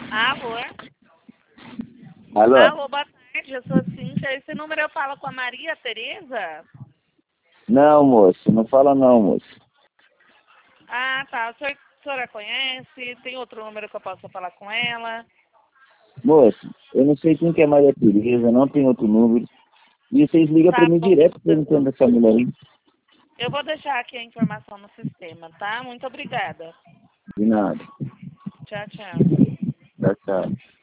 Alô? Alô? Alô, boa tarde, eu sou a Cíntia. Esse número eu falo com a Maria Tereza? Não, moço, não fala não, moço. Ah, tá. A senhora conhece? Tem outro número que eu possa falar com ela? Moço, eu não sei quem que é Maria Tereza, não tem outro número. E vocês ligam pra Tá mim bom. direto perguntando essa mulher aí. Eu vou deixar aqui a informação no sistema, tá? Muito obrigada. De nada. Tchau, tchau. Tchau, tchau.